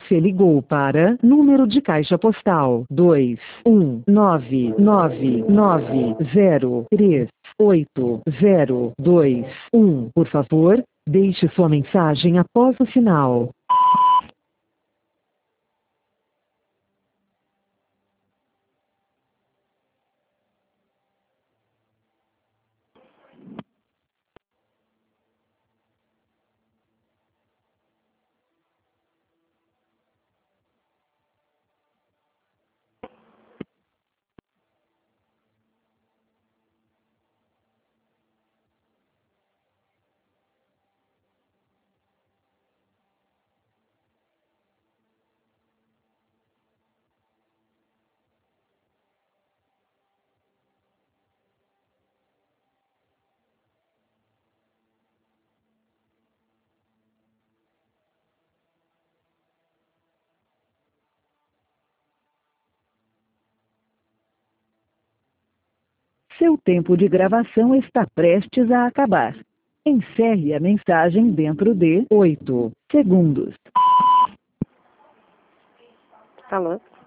Você ligou para número de caixa postal 21999038021. Por favor, deixe sua mensagem após o sinal. Seu tempo de gravação está prestes a acabar. Encerre a mensagem dentro de 8 segundos. Alô?